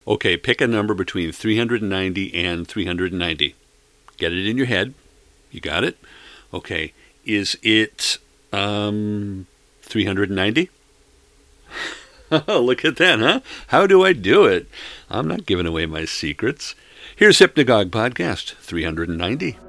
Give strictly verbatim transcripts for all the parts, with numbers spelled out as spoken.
Okay, pick a number between three hundred ninety and three hundred ninety. Get it in your head. You got it? Okay. Is it um, three hundred ninety? Look at that, huh? How do I do it? I'm not giving away my secrets. Here's Hypnagogue Podcast three hundred ninety.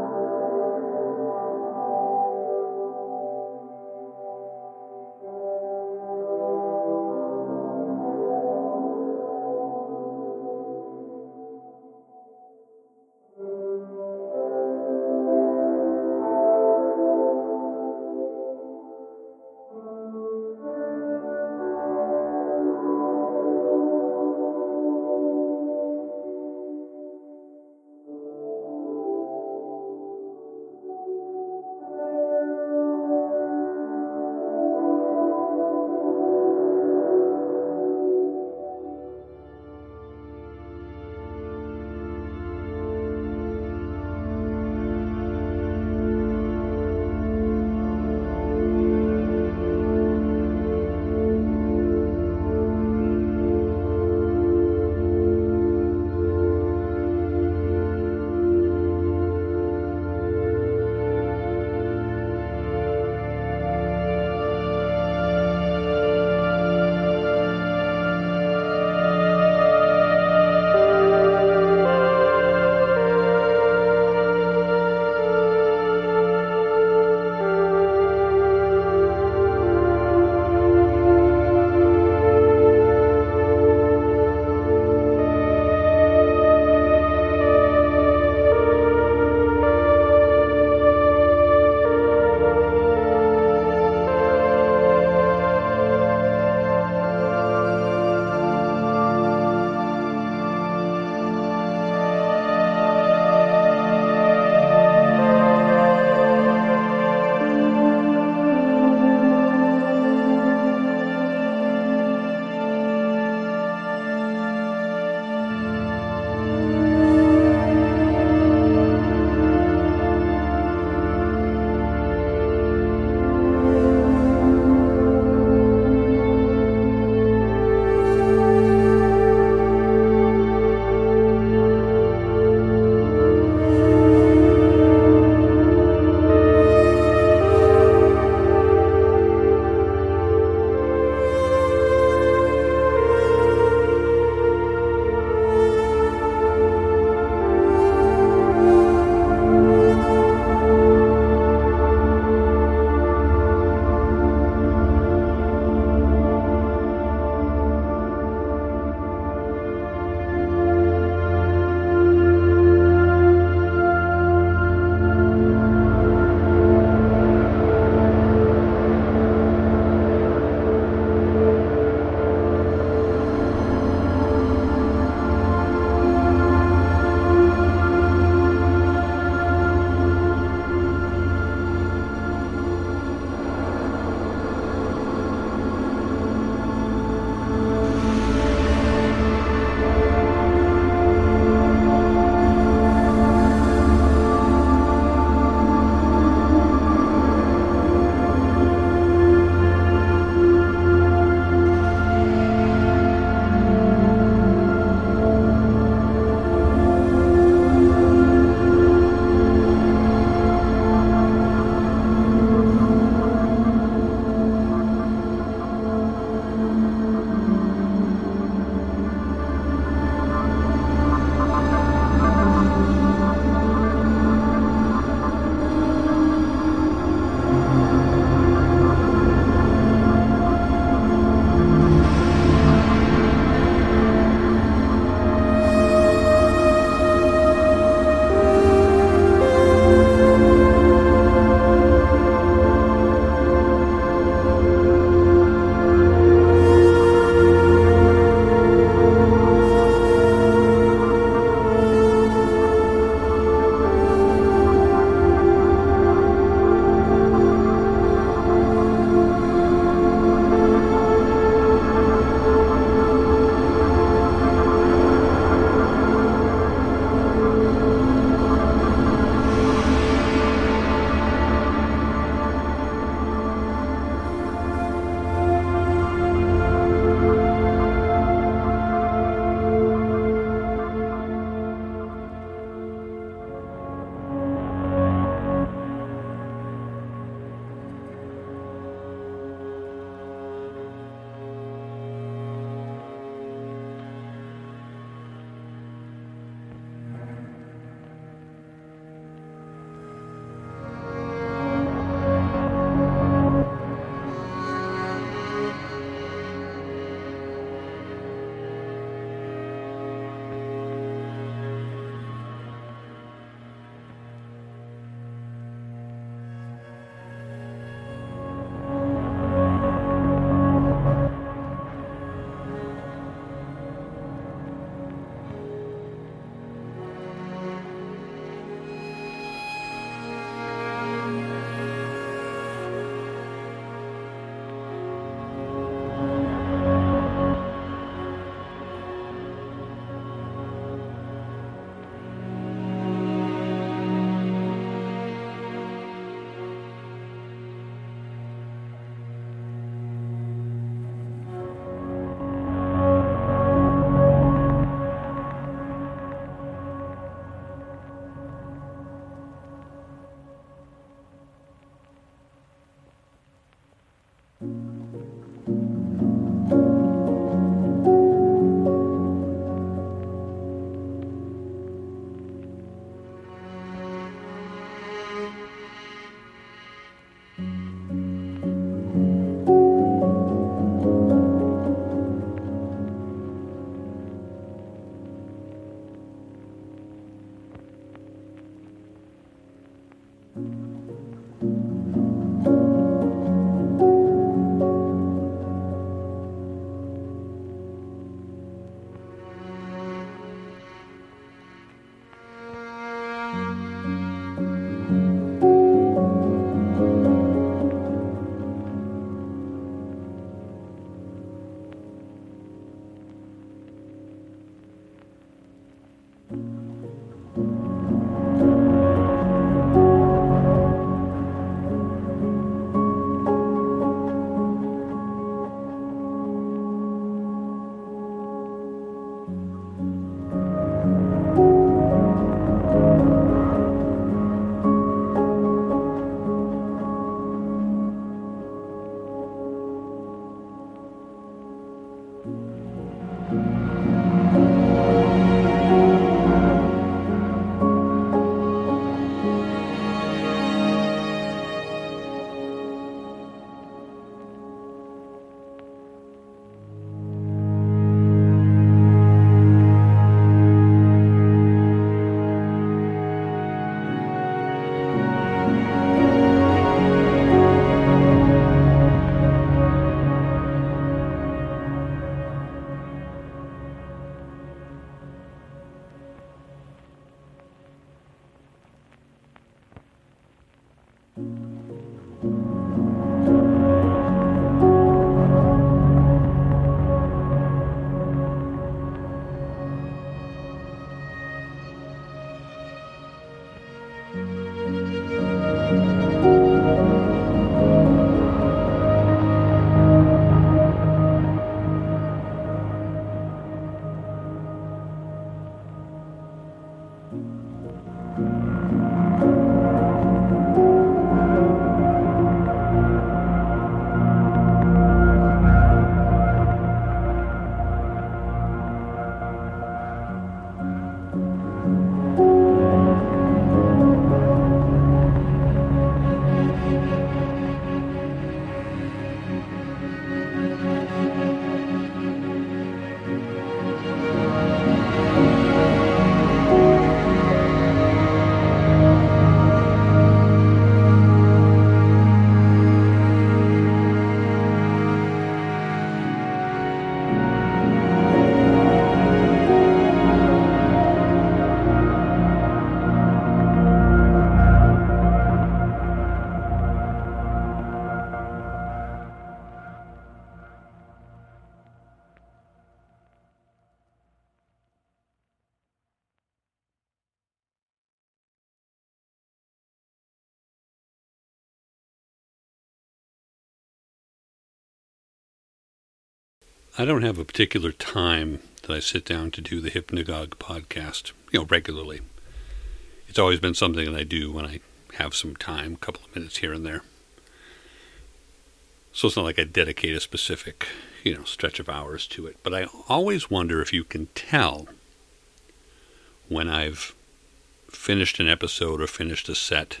I don't have a particular time that I sit down to do the Hypnagogue podcast, you know, regularly. It's always been something that I do when I have some time, a couple of minutes here and there. So it's not like I dedicate a specific, you know, stretch of hours to it. But I always wonder if you can tell when I've finished an episode or finished a set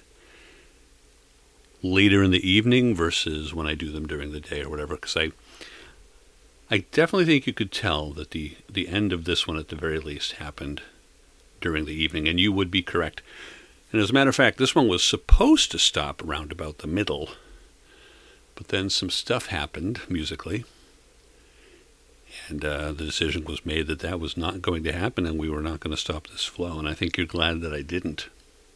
later in the evening versus when I do them during the day or whatever, because I I definitely think you could tell that the, the end of this one, at the very least, happened during the evening, and you would be correct. And as a matter of fact, this one was supposed to stop around about the middle, but then some stuff happened musically, and uh, the decision was made that that was not going to happen, and we were not going to stop this flow, and I think you're glad that I didn't.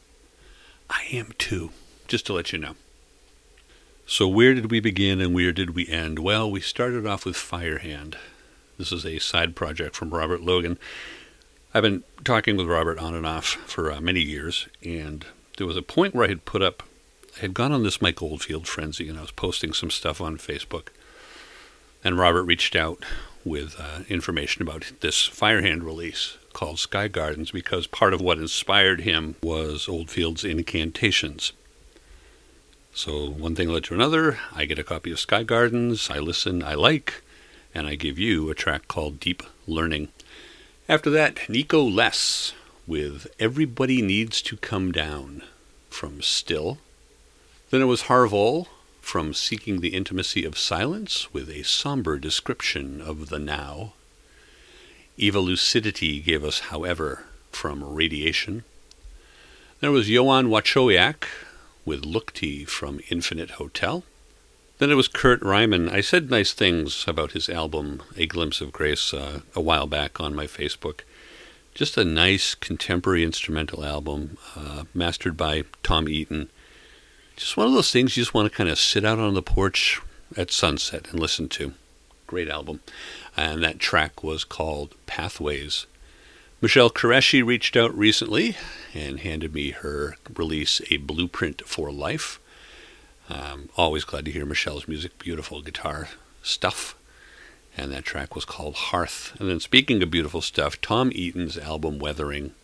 I am too, just to let you know. So where did we begin and where did we end? Well, we started off with Firehand. This is a side project from Robert Logan. I've been talking with Robert on and off for uh, many years, and there was a point where I had put up, I had gone on this Mike Oldfield frenzy, and I was posting some stuff on Facebook, and Robert reached out with uh, information about this Firehand release called Sky Gardens, because part of what inspired him was Oldfield's Incantations. So one thing led to another. I get a copy of Sky Gardens, I listen, I like, and I give you a track called Deep Learning. After that, Nico Less with Everybody Needs to Come Down from Still. Then it was Harvol from Seeking the Intimacy of Silence with a somber description of the now. Eva Lucidity gave us However from Radiation. There was Johan Wachowiak with Lookti from Infinite Hotel. Then it was Kurt Ryman. I said nice things about his album, A Glimpse of Grace, uh, a while back on my Facebook. Just a nice contemporary instrumental album, uh, mastered by Tom Eaton. Just one of those things you just want to kind of sit out on the porch at sunset and listen to. Great album. And that track was called Pathways. Michelle Qureshi reached out recently and handed me her release, A Blueprint for Life. Um, always glad to hear Michelle's music. Beautiful guitar stuff. And that track was called Hearth. And then speaking of beautiful stuff, Tom Eaton's album Weathering.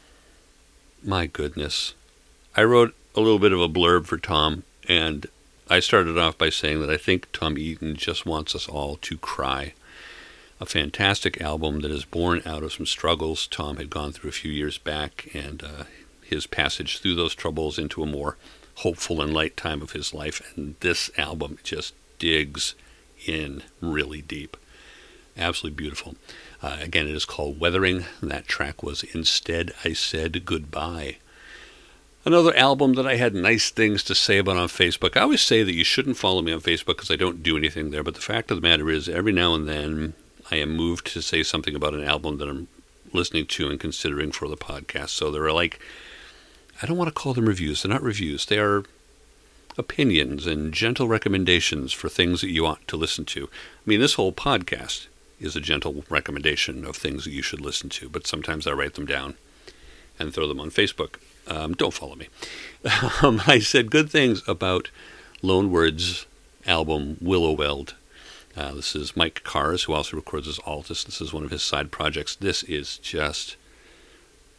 My goodness. I wrote a little bit of a blurb for Tom, and I started off by saying that I think Tom Eaton just wants us all to cry. A fantastic album that is born out of some struggles Tom had gone through a few years back, and uh, his passage through those troubles into a more hopeful and light time of his life. And this album just digs in really deep. Absolutely beautiful. Uh, again, it is called Weathering. That track was Instead I Said Goodbye. Another album that I had nice things to say about on Facebook. I always say that you shouldn't follow me on Facebook because I don't do anything there, but the fact of the matter is, every now and then I am moved to say something about an album that I'm listening to and considering for the podcast. So there are like, I don't want to call them reviews. They're not reviews. They are opinions and gentle recommendations for things that you ought to listen to. I mean, this whole podcast is a gentle recommendation of things that you should listen to, but sometimes I write them down and throw them on Facebook. Um, don't follow me. Um, I said good things about Lone Word's album Willow Weld. Uh, this is Mike Cars, who also records as Altus. This is one of his side projects. This is just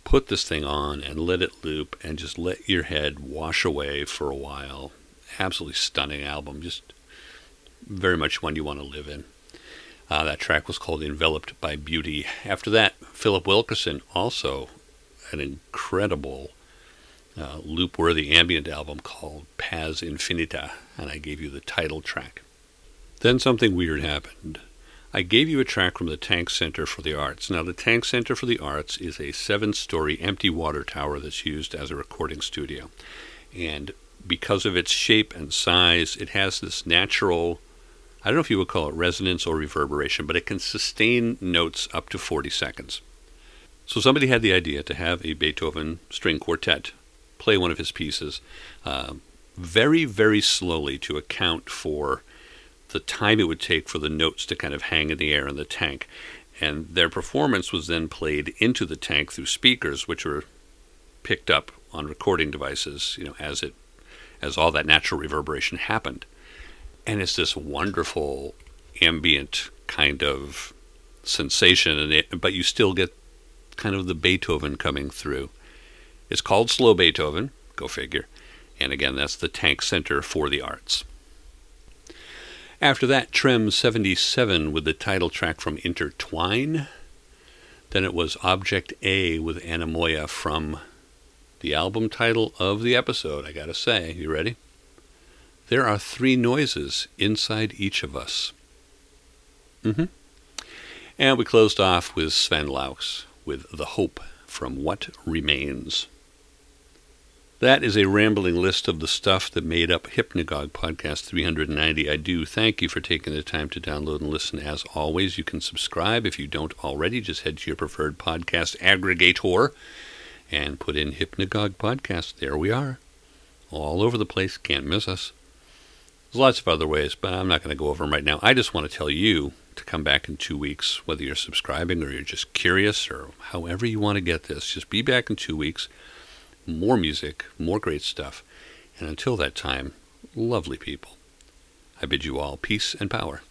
put this thing on and let it loop and just let your head wash away for a while. Absolutely stunning album, just very much one you want to live in. Uh, that track was called Enveloped by Beauty. After that, Philip Wilkerson, also an incredible uh, loop-worthy ambient album called Paz Infinita, and I gave you the title track. Then something weird happened. I gave you a track from the Tank Center for the Arts. Now, the Tank Center for the Arts is a seven-story empty water tower that's used as a recording studio. And because of its shape and size, it has this natural, I don't know if you would call it resonance or reverberation, but it can sustain notes up to forty seconds. So somebody had the idea to have a Beethoven string quartet play one of his pieces uh, very, very slowly to account for the time it would take for the notes to kind of hang in the air in the tank. And their performance was then played into the tank through speakers, which were picked up on recording devices, you know, as it, as all that natural reverberation happened. And it's this wonderful ambient kind of sensation, and it, but you still get kind of the Beethoven coming through. It's called Slow Beethoven, go figure. And again, that's the Tank Center for the Arts. After that, Trem seventy-seven with the title track from Intertwine. Then it was Object A with Anemoia from the album title of the episode, I gotta say. You ready? There are three noises inside each of us. Mm-hmm. And we closed off with Sven Laus with The Hope from What Remains. That is a rambling list of the stuff that made up Hypnagogue Podcast three ninety. I do thank you for taking the time to download and listen. As always, you can subscribe. If you don't already, just head to your preferred podcast aggregator and put in Hypnagogue Podcast. There we are. All over the place. Can't miss us. There's lots of other ways, but I'm not going to go over them right now. I just want to tell you to come back in two weeks, whether you're subscribing or you're just curious or however you want to get this. Just be back in two weeks. More music, more great stuff. And until that time, lovely people, I bid you all peace and power.